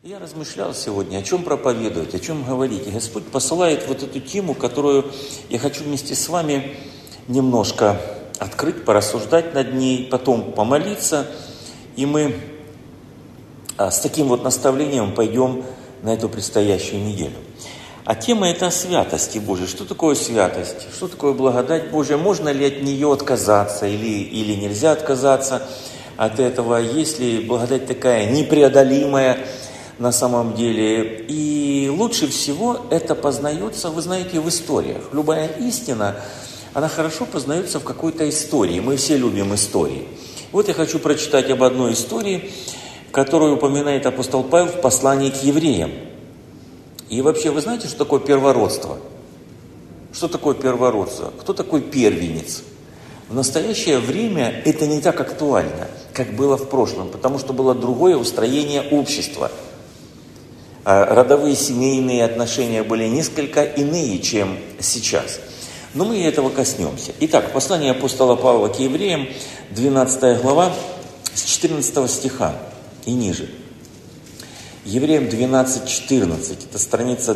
Я размышлял сегодня, о чем проповедовать, о чем говорить. И Господь посылает вот эту тему, которую я хочу вместе с вами немножко открыть, порассуждать над ней, потом помолиться. И мы с таким вот наставлением пойдем на эту предстоящую неделю. А тема это о святости Божией. Что такое святость? Что такое благодать Божия? Можно ли от нее отказаться или нельзя отказаться от этого? Есть ли благодать такая непреодолимая на самом деле? И лучше всего это познается, вы знаете, в историях. Любая истина, она хорошо познается в какой-то истории. Мы все любим истории. Вот я хочу прочитать об одной истории, которую упоминает апостол Павел в послании к евреям. И вообще, вы знаете, что такое первородство? Что такое первородство? Кто такой первенец? В настоящее время это не так актуально, как было в прошлом, потому что было другое устроение общества. Родовые семейные отношения были несколько иные, чем сейчас. Но мы этого коснемся. Итак, послание апостола Павла к евреям, 12 глава, с 14 стиха и ниже. Евреям 12:14, это страница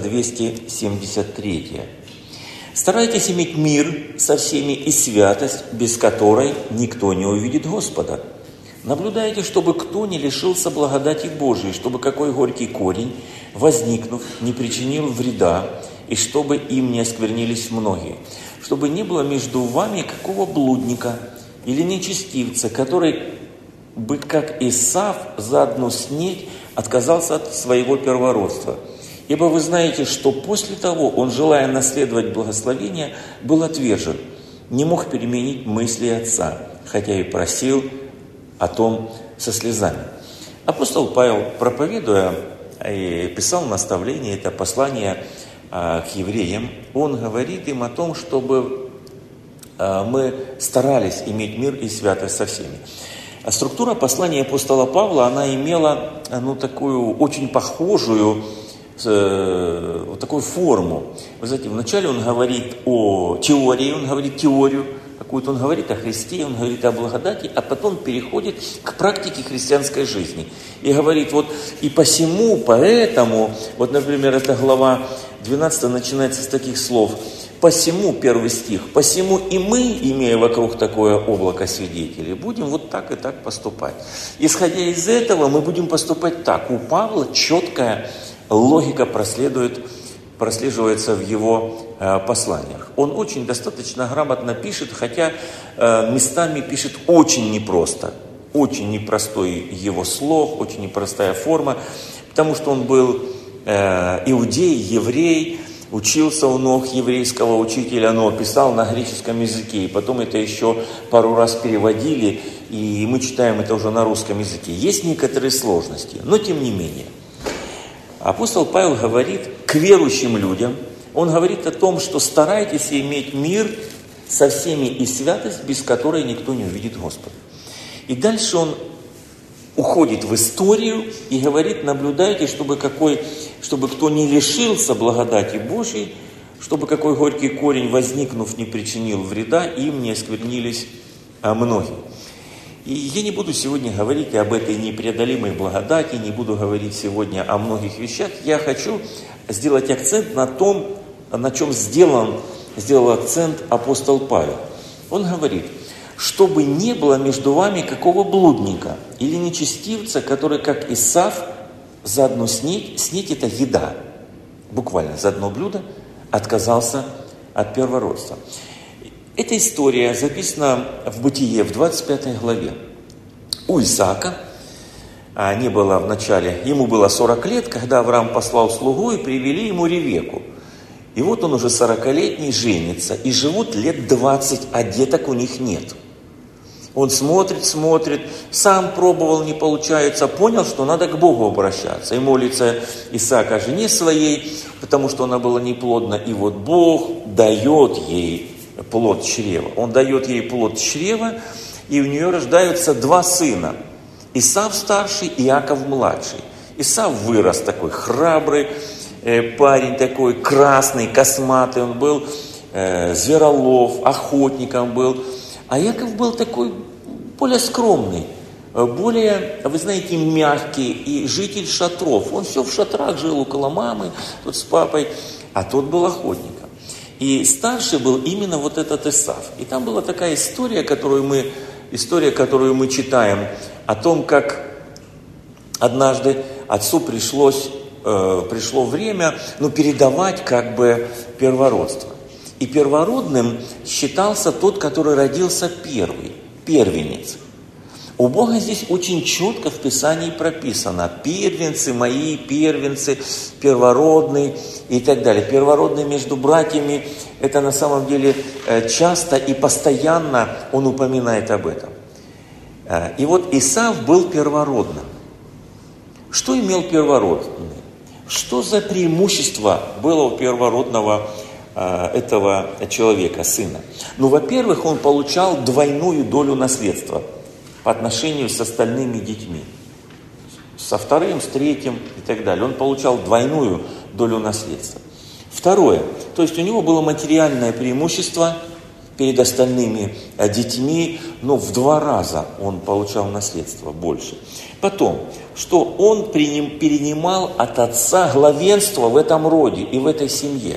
273. «Старайтесь иметь мир со всеми и святость, без которой никто не увидит Господа. Наблюдайте, чтобы кто не лишился благодати Божией, чтобы какой горький корень, возникнув, не причинил вреда, и чтобы им не осквернились многие. Чтобы не было между вами какого блудника или нечестивца, который бы, как Исав, за одну снеть отказался от своего первородства. Ибо вы знаете, что после того он, желая наследовать благословение, был отвержен, не мог переменить мысли отца, хотя и просил о том со слезами». Апостол Павел, проповедуя и писал наставление, это послание к евреям, он говорит им о том, чтобы мы старались иметь мир и святость со всеми. А структура послания апостола Павла, она имела такую очень похожую вот такую форму. Вы знаете, вначале он говорит о теории, он говорит теорию какую-то, он говорит о Христе, он говорит о благодати, а потом переходит к практике христианской жизни. И говорит, вот и посему, поэтому, вот, например, эта глава 12 начинается с таких слов. «Посему», первый стих, «посему и мы, имея вокруг такое облако свидетелей, будем вот так и так поступать». Исходя из этого, мы будем поступать так. У Павла четкая логика прослеживается в его посланиях. Он очень достаточно грамотно пишет, хотя местами пишет очень непросто. Очень непростой его слог, очень непростая форма, потому что он был иудей, еврей, учился у ног еврейского учителя, но писал на греческом языке. И потом это еще пару раз переводили, и мы читаем это уже на русском языке. Есть некоторые сложности, но тем не менее. Апостол Павел говорит к верующим людям, он говорит о том, что старайтесь иметь мир со всеми и святость, без которой никто не увидит Господа. И дальше он уходит в историю и говорит, наблюдайте, чтобы кто не лишился благодати Божьей, чтобы какой горький корень, возникнув, не причинил вреда, им не осквернились многие. И я не буду сегодня говорить об этой непреодолимой благодати, не буду говорить сегодня о многих вещах. Я хочу сделать акцент на том, на чем сделал акцент апостол Павел. Он говорит, чтобы не было между вами какого блудника или нечестивца, который, как Исав, за одну снеть это еда, буквально за одно блюдо, отказался от первородства. Эта история записана в Бытие, в 25 главе. У Исаака, не было в начале, ему было 40 лет, когда Авраам послал слугу и привели ему Ревекку. И вот он уже 40-летний, женится, и живут лет 20, а деток у них нет. Он смотрит, сам пробовал, не получается, понял, что надо к Богу обращаться. И молится Исаак о жене своей, потому что она была неплодна. И вот Бог дает ей плод чрева. Он дает ей плод чрева, и у нее рождаются два сына. Исав старший и Иаков младший. Исав вырос такой храбрый парень, такой красный, косматый. Он был зверолов, охотником был. А Иаков был такой более скромный, более, вы знаете, мягкий и житель шатров. Он все в шатрах жил около мамы, тут с папой, а тот был охотником. И старший был именно вот этот Исав. И там была такая история, которую мы читаем, о том, как однажды отцу пришло время, передавать как бы первородство. И первородным считался тот, который родился первый, первенец. У Бога здесь очень четко в Писании прописано: первенцы мои, первенцы, первородные и так далее. Первородные между братьями, это на самом деле часто и постоянно он упоминает об этом. И вот Исав был первородным. Что имел первородный? Что за преимущество было у первородного этого человека, сына? Во-первых, он получал двойную долю наследства по отношению с остальными детьми. Со вторым, с третьим и так далее. Он получал двойную долю наследства. Второе, то есть у него было материальное преимущество перед остальными детьми, но в 2 раза он получал наследство больше. Потом, что он перенимал от отца главенство в этом роде и в этой семье.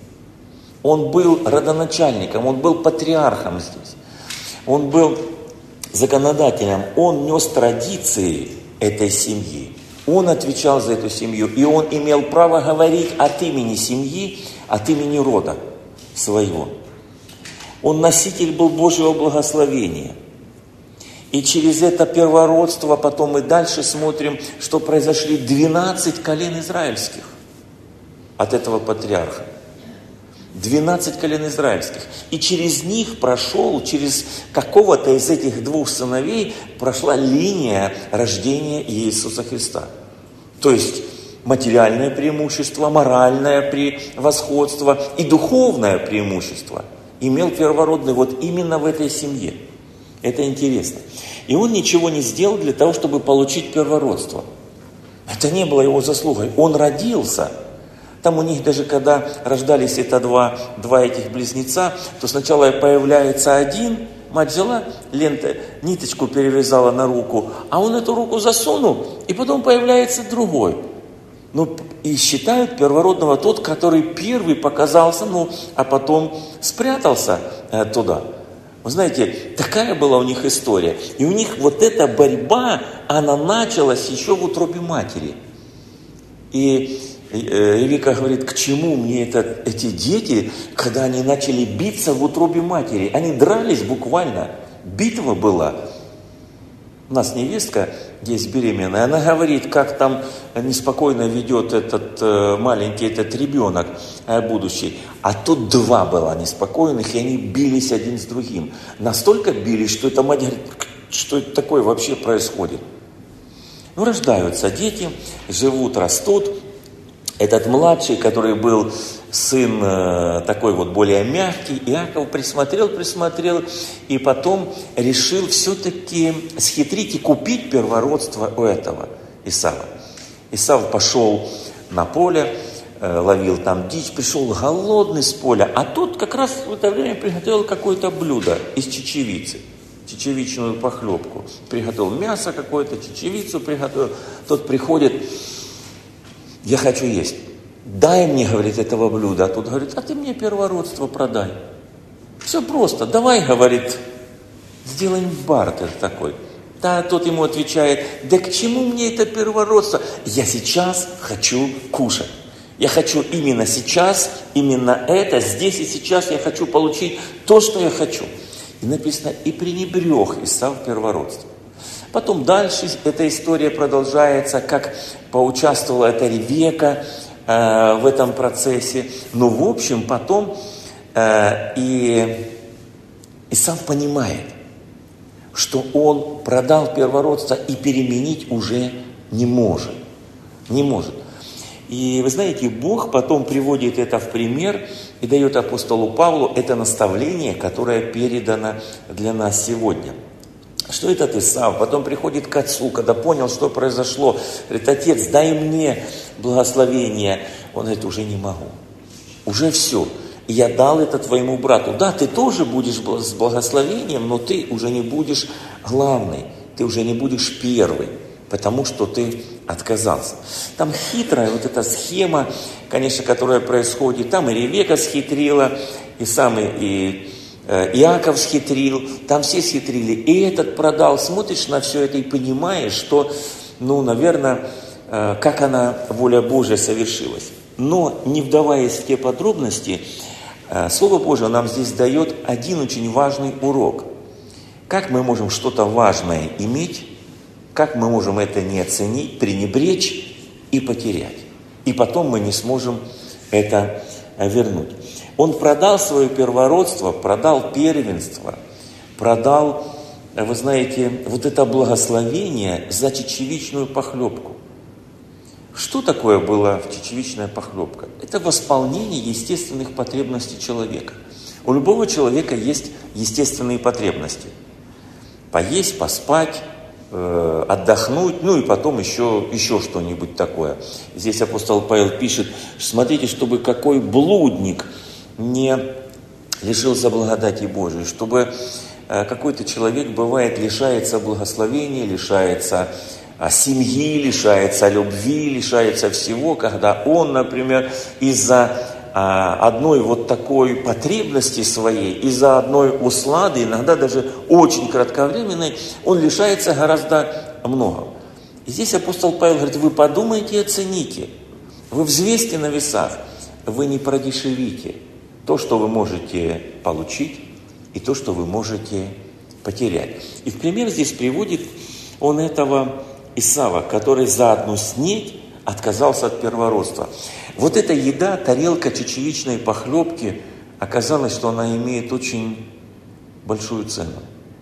Он был родоначальником, он был патриархом здесь. Он был законодателем, он нес традиции этой семьи. Он отвечал за эту семью, и он имел право говорить от имени семьи, от имени рода своего. Он носитель был Божьего благословения. И через это первородство потом мы дальше смотрим, что произошли 12 колен израильских от этого патриарха. 12 колен израильских. И через них через какого-то из этих 2 сыновей прошла линия рождения Иисуса Христа. То есть материальное преимущество, моральное превосходство и духовное преимущество имел первородный вот именно в этой семье. Это интересно. И он ничего не сделал для того, чтобы получить первородство. Это не было его заслугой. Он родился. Там у них даже, когда рождались это два этих близнеца, то сначала появляется один, мать взяла ниточку перевязала на руку, а он эту руку засунул, и потом появляется другой. И считают первородного тот, который первый показался, а потом спрятался туда. Вы знаете, такая была у них история. И у них вот эта борьба, она началась еще в утробе матери. И Вика говорит, к чему мне эти дети, когда они начали биться в утробе матери? Они дрались буквально. Битва была. У нас невестка есть беременная, она говорит, как там неспокойно ведет этот маленький ребенок будущий. А тут 2 было неспокойных, и они бились один с другим. Настолько бились, что эта мать говорит, что это такое вообще происходит? Рождаются дети, живут, растут. Этот младший, который был сын такой вот более мягкий, Иаков присмотрел, и потом решил все-таки схитрить и купить первородство у этого Исава. Исав пошел на поле, ловил там дичь, пришел голодный с поля, а тот как раз в это время приготовил какое-то блюдо из чечевицы, чечевичную похлебку. Приготовил мясо какое-то, чечевицу приготовил. Тот приходит: я хочу есть. Дай мне, говорит, этого блюда. А тот говорит, а ты мне первородство продай. Все просто. Давай, говорит, сделаем бартер такой. Да, тот ему отвечает, да к чему мне это первородство? Я сейчас хочу кушать. Я хочу именно сейчас, именно это, здесь и сейчас я хочу получить то, что я хочу. И написано, и пренебрег Исав первородством. Потом дальше эта история продолжается, как поучаствовала эта Ревека в этом процессе. Но в общем потом и Исав понимает, что он продал первородство и переменить уже не может. Не может. И вы знаете, Бог потом приводит это в пример и дает апостолу Павлу это наставление, которое передано для нас сегодня. Что этот Исав потом приходит к отцу, когда понял, что произошло. Говорит, отец, дай мне благословение. Он говорит, уже не могу. Уже все. И я дал это твоему брату. Да, ты тоже будешь с благословением, но ты уже не будешь главный. ты уже не будешь первый, потому что ты отказался. Там хитрая вот эта схема, конечно, которая происходит. Там и Ревека схитрила, и сам Иаков схитрил, там все схитрили. И этот продал. Смотришь на все это и понимаешь, что, наверное, как воля Божья совершилась. Но, не вдаваясь в те подробности, Слово Божие нам здесь дает один очень важный урок. Как мы можем что-то важное иметь, как мы можем это не оценить, пренебречь и потерять. И потом мы не сможем это вернуть. Он продал свое первородство, продал первенство, продал, вы знаете, вот это благословение за чечевичную похлебку. Что такое была чечевичная похлебка? Это восполнение естественных потребностей человека. У любого человека есть естественные потребности. Поесть, поспать, отдохнуть, и потом еще что-нибудь такое. Здесь апостол Павел пишет, смотрите, чтобы какой блудник не лишился благодати Божией, чтобы какой-то человек, бывает, лишается благословения, лишается семьи, лишается любви, лишается всего, когда он, например, из-за одной вот такой потребности своей, из-за одной услады, иногда даже очень кратковременной, он лишается гораздо многого. И здесь апостол Павел говорит, вы подумайте и оцените, вы взвесьте на весах, вы не продешевите то, что вы можете получить, и то, что вы можете потерять. И в пример здесь приводит он этого Исава, который за одну снедь отказался от первородства. Вот эта еда, тарелка чечевичной похлебки, оказалось, что она имеет очень большую цену.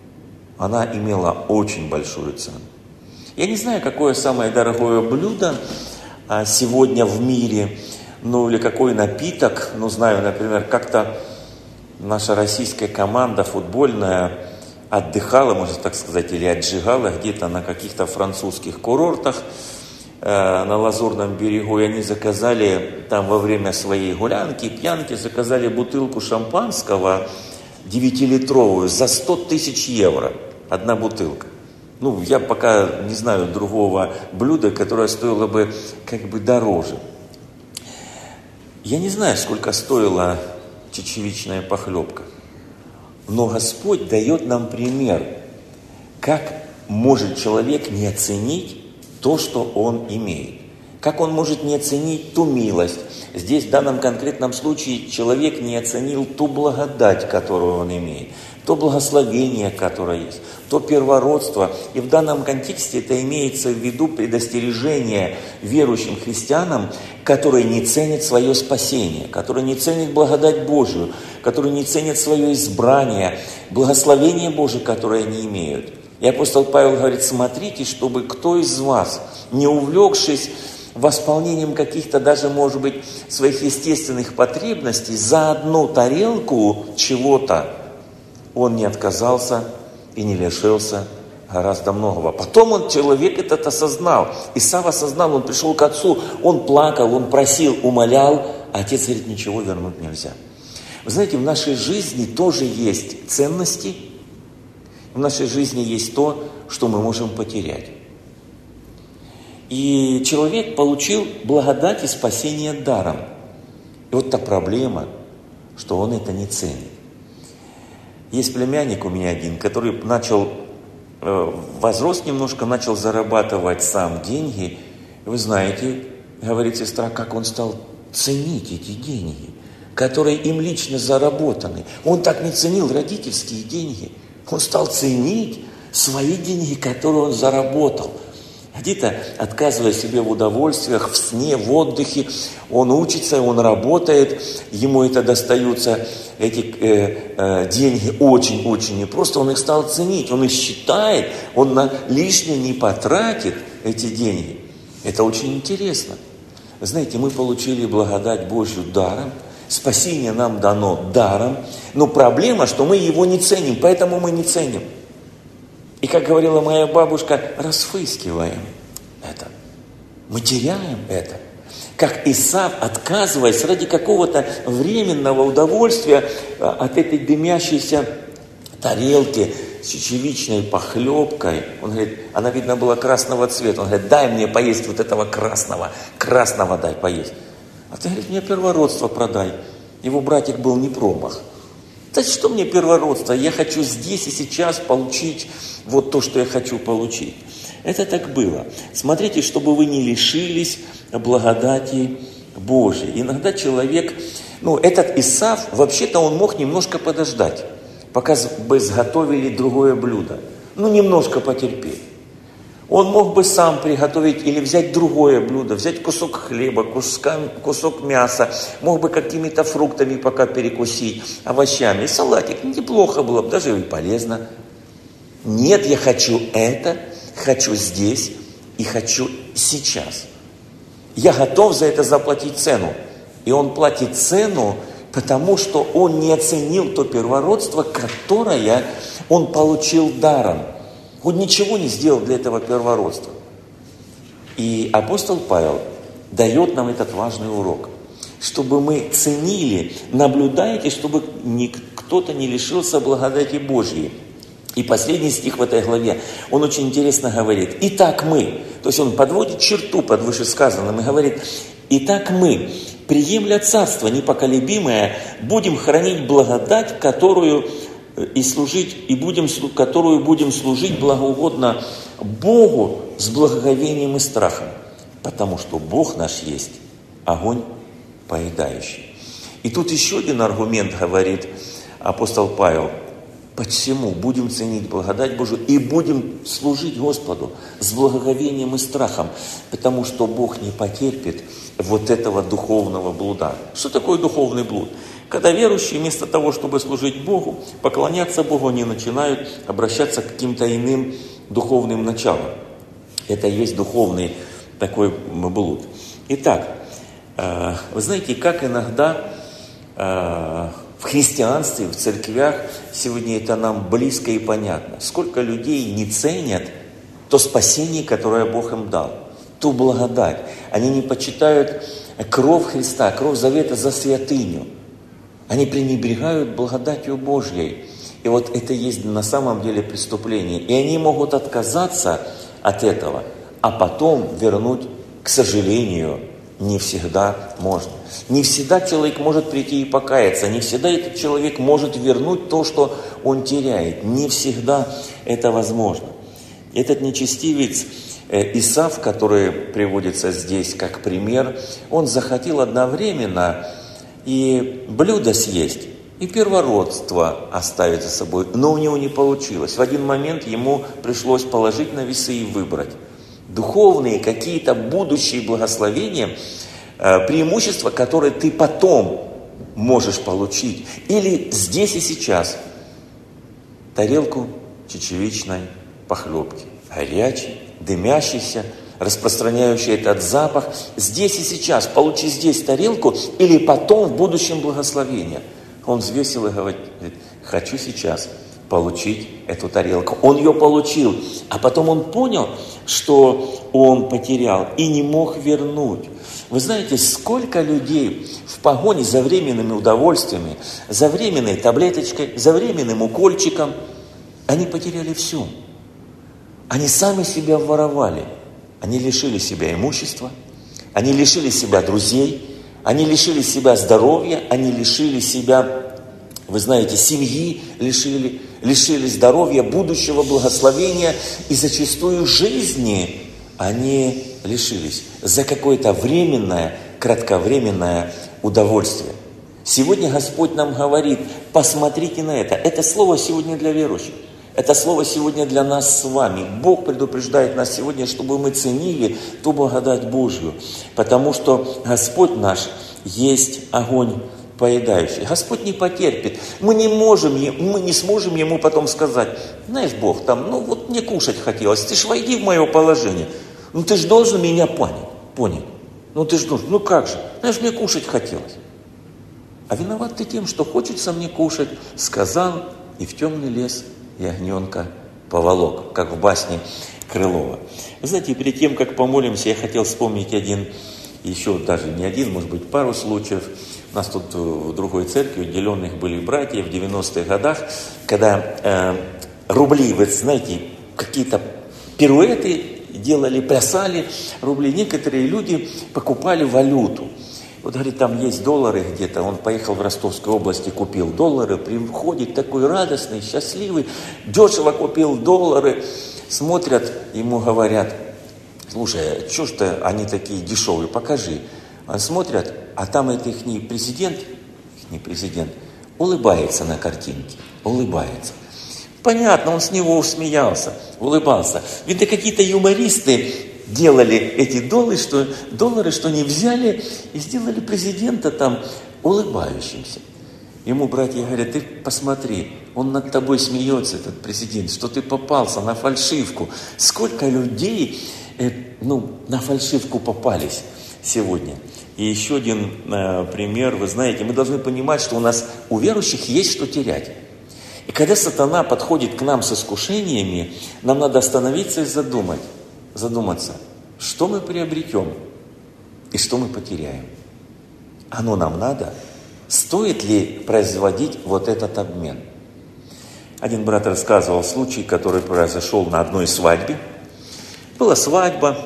Она имела очень большую цену. Я не знаю, какое самое дорогое блюдо сегодня в мире, или какой напиток. Знаю, например, как-то наша российская команда футбольная отдыхала, можно так сказать, или отжигала где-то на каких-то французских курортах на Лазурном берегу, и они заказали там во время своей гулянки, пьянки, заказали бутылку шампанского 9-литровую за 100 тысяч евро. Одна бутылка. Я пока не знаю другого блюда, которое стоило бы дороже. Я не знаю, сколько стоила чечевичная похлебка. Но Господь дает нам пример, как может человек не оценить то, что он имеет. Как он может не оценить ту милость. Здесь в данном конкретном случае человек не оценил ту благодать, которую он имеет, то благословение, которое есть, то первородство. И в данном контексте это имеется в виду предостережение верующим христианам, которые не ценят свое спасение, которые не ценят благодать Божию, которые не ценят свое избрание, благословение Божие, которое они имеют. И апостол Павел говорит, смотрите, чтобы кто из вас, не увлекшись восполнением каких-то даже, может быть, своих естественных потребностей, за одну тарелку чего-то он не отказался и не лишился гораздо многого. Потом человек этот осознал. Исав осознал, он пришел к отцу, он плакал, он просил, умолял, а отец говорит, ничего вернуть нельзя. Вы знаете, в нашей жизни тоже есть ценности, в нашей жизни есть то, что мы можем потерять. И человек получил благодать и спасение даром. И вот та проблема, что он это не ценит. Есть племянник у меня один, который возрос немножко, начал зарабатывать сам деньги. Вы знаете, говорит сестра, как он стал ценить эти деньги, которые им лично заработаны. Он так не ценил родительские деньги. Он стал ценить свои деньги, которые он заработал. Где-то отказывая себе в удовольствиях, в сне, в отдыхе, он учится, он работает, ему это достаются, эти деньги очень-очень непросто, он их стал ценить, он их считает, он на лишнее не потратит эти деньги. Это очень интересно. Вы знаете, мы получили благодать Божью даром, спасение нам дано даром, но проблема, что мы его не ценим, поэтому мы не ценим. И, как говорила моя бабушка, расфыскиваем это. Мы теряем это. Как Исав, отказываясь ради какого-то временного удовольствия от этой дымящейся тарелки с чечевичной похлебкой. Он говорит, она, видно, была красного цвета. Он говорит, дай мне поесть вот этого красного дай поесть. А ты, говорит, мне первородство продай. Его братик был не промах. Да что мне первородство? Я хочу здесь и сейчас получить вот то, что я хочу получить. Это так было. Смотрите, чтобы вы не лишились благодати Божьей. Иногда человек, этот Исав, вообще-то он мог немножко подождать, пока бы сготовили другое блюдо. Немножко потерпеть. Он мог бы сам приготовить или взять другое блюдо, взять кусок хлеба, кусок мяса, мог бы какими-то фруктами пока перекусить, овощами, салатик. Неплохо было бы, даже и полезно. Нет, я хочу это, хочу здесь и хочу сейчас. Я готов за это заплатить цену. И он платит цену, потому что он не оценил то первородство, которое он получил даром. Он ничего не сделал для этого первородства. И апостол Павел дает нам этот важный урок, чтобы мы ценили, наблюдайте, чтобы кто-то не лишился благодати Божьей. И последний стих в этой главе, он очень интересно говорит, «Итак мы», то есть он подводит черту под вышесказанным и говорит, «Итак мы, приемля царство непоколебимое, будем хранить благодать, которую будем служить благоугодно Богу с благоговением и страхом, потому что Бог наш есть огонь поедающий». И тут еще один аргумент говорит апостол Павел. Посему будем ценить благодать Божию и будем служить Господу с благоговением и страхом, потому что Бог не потерпит вот этого духовного блуда. Что такое духовный блуд? Когда верующие вместо того, чтобы служить Богу, поклоняться Богу, они начинают обращаться к каким-то иным духовным началам. Это и есть духовный такой блуд. Итак, вы знаете, как иногда в христианстве, в церквях, сегодня это нам близко и понятно. Сколько людей не ценят то спасение, которое Бог им дал, ту благодать. Они не почитают кровь Христа, кровь завета за святыню. Они пренебрегают благодатью Божьей. И вот это есть на самом деле преступление. И они могут отказаться от этого, а потом вернуть, к сожалению, не всегда можно. Не всегда человек может прийти и покаяться. Не всегда этот человек может вернуть то, что он теряет. Не всегда это возможно. Этот нечестивец Исав, который приводится здесь как пример, он захотел одновременно и блюдо съесть, и первородство оставить за собой. Но у него не получилось. В один момент ему пришлось положить на весы и выбрать. Духовные какие-то будущие благословения, преимущества, которые ты потом можешь получить. Или здесь и сейчас. Тарелку чечевичной похлебки. Горячей, дымящейся, распространяющий этот запах. Здесь и сейчас. Получи здесь тарелку или потом в будущем благословение. Он взвесил и говорит, хочу сейчас получить эту тарелку. Он ее получил, а потом он понял, что он потерял и не мог вернуть. Вы знаете, сколько людей в погоне за временными удовольствиями, за временной таблеточкой, за временным укольчиком, они потеряли все. Они сами себя воровали. Они лишили себя имущества, они лишили себя друзей, они лишили себя здоровья, они лишили себя, вы знаете, семьи, лишили здоровья, будущего благословения, и зачастую жизни они лишились за какое-то временное, кратковременное удовольствие. Сегодня Господь нам говорит, посмотрите на это. Это слово сегодня для верующих. Это слово сегодня для нас с вами. Бог предупреждает нас сегодня, чтобы мы ценили ту благодать Божью. Потому что Господь наш есть огонь поедающий. Господь не потерпит. Мы не сможем Ему потом сказать, знаешь, Бог, мне кушать хотелось, ты ж войди в мое положение. Ты ж должен меня понять. Ты ж должен, как же, знаешь, мне кушать хотелось. А виноват ты тем, что хочется мне кушать, сказал, и в темный лес ягненка поволок, как в басне Крылова. Вы знаете, перед тем, как помолимся, я хотел вспомнить может быть, пару случаев. У нас тут в другой церкви уделенных были братья в 90-х годах, когда рубли, вы знаете, какие-то пируэты делали, плясали рубли. Некоторые люди покупали валюту. Вот, говорит, там есть доллары где-то. Он поехал в Ростовскую область и купил доллары. Приходит такой радостный, счастливый, дешево купил доллары. Смотрят, ему говорят: слушай, что ж-то они такие дешевые, покажи. Он смотрят, а там это их президент, улыбается на картинке, улыбается. Понятно, он с него смеялся, улыбался. Видно, какие-то юмористы делали эти доллары, что не взяли и сделали президента там улыбающимся. Ему братья говорят: ты посмотри, он над тобой смеется, этот президент, что ты попался на фальшивку. Сколько людей на фальшивку попались сегодня. И еще один пример, вы знаете, мы должны понимать, что у верующих есть что терять. И когда сатана подходит к нам с искушениями, нам надо остановиться и задуматься, что мы приобретем и что мы потеряем. Оно нам надо? Стоит ли производить вот этот обмен? Один брат рассказывал случай, который произошел на одной свадьбе. Была свадьба,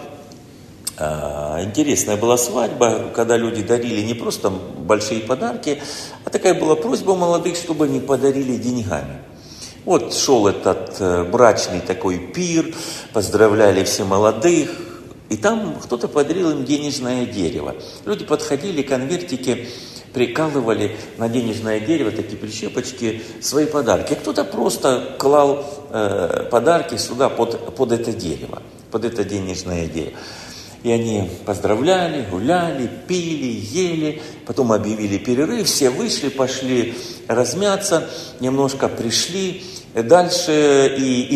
интересная была свадьба, когда люди дарили не просто большие подарки, а такая была просьба у молодых, чтобы они подарили деньгами. Вот шел этот брачный такой пир, поздравляли все молодых, и там кто-то подарил им денежное дерево. Люди подходили, конвертики прикалывали на денежное дерево, такие прищепочки, свои подарки. А кто-то просто клал подарки сюда под это дерево, под это денежное дерево. И они поздравляли, гуляли, пили, ели, потом объявили перерыв, все вышли, пошли размяться, немножко пришли, дальше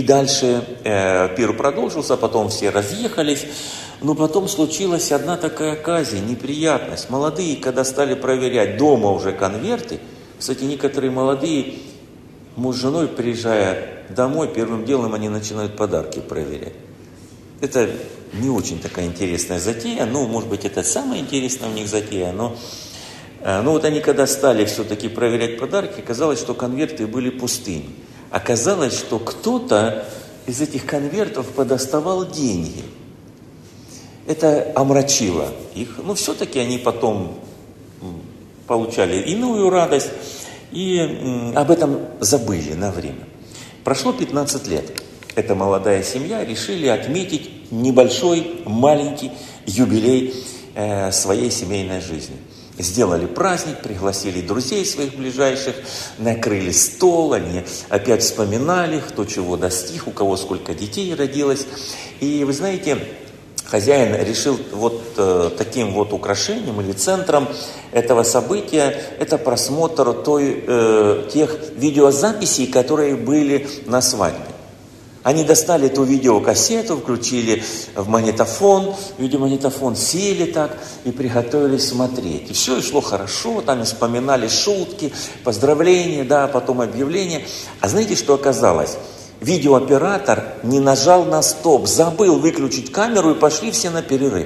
пир продолжился, потом все разъехались. Но потом случилась одна такая казнь, неприятность. Молодые, когда стали проверять дома уже конверты, кстати, некоторые молодые, муж с женой, приезжая домой, первым делом они начинают подарки проверять. Это не очень такая интересная затея, может быть, это самая интересная у них затея, но вот они когда стали все-таки проверять подарки, оказалось, что конверты были пустыми. Оказалось, что кто-то из этих конвертов подоставал деньги. Это омрачило их, все-таки они потом получали иную радость и об этом забыли на время. Прошло 15 лет. Эта молодая семья решили отметить небольшой, маленький юбилей своей семейной жизни. Сделали праздник, пригласили друзей своих ближайших, накрыли стол, они опять вспоминали, кто чего достиг, у кого сколько детей родилось. И вы знаете, хозяин решил таким украшением или центром этого события, это просмотр тех видеозаписей, которые были на свадьбе. Они достали эту видеокассету, включили в магнитофон, видеомагнитофон, сели так и приготовились смотреть. И все шло хорошо, там вспоминали шутки, поздравления, потом объявления. А знаете, что оказалось? Видеооператор не нажал на стоп, забыл выключить камеру, и пошли все на перерыв.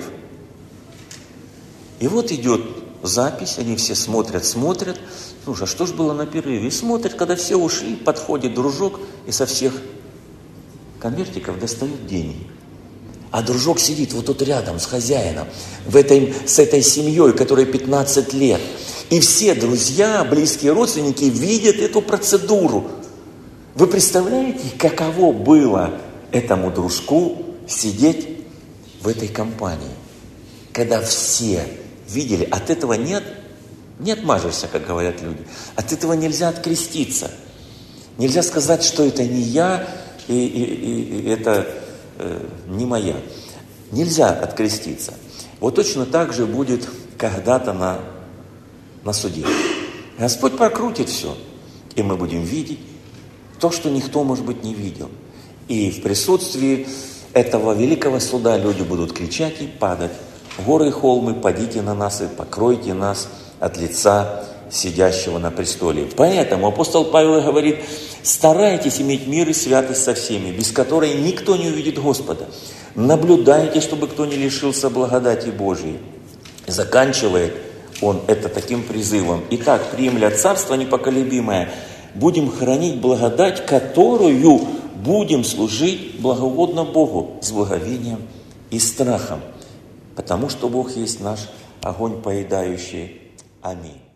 И вот идет запись, они все смотрят. Слушай, а что ж было на перерыве? И смотрят, когда все ушли, подходит дружок и со всех конвертиков достают деньги. А дружок сидит вот тут рядом с хозяином, с этой семьей, которой 15 лет. И все друзья, близкие родственники видят эту процедуру. Вы представляете, каково было этому дружку сидеть в этой компании? Когда все видели, от этого не отмажешься, как говорят люди. От этого нельзя откреститься. Нельзя сказать, что это не я, и это не моя. Нельзя откреститься. Вот точно так же будет когда-то на суде. Господь прокрутит все, и мы будем видеть то, что никто, может быть, не видел. И в присутствии этого великого суда люди будут кричать и падать: горы и холмы, падите на нас и покройте нас от лица сидящего на престоле. Поэтому апостол Павел говорит: старайтесь иметь мир и святость со всеми, без которой никто не увидит Господа. Наблюдайте, чтобы кто не лишился благодати Божией. Заканчивает он это таким призывом: итак, приемля царство непоколебимое, будем хранить благодать, которую будем служить благоугодно Богу с благовением и страхом, потому что Бог есть наш огонь поедающий. Аминь.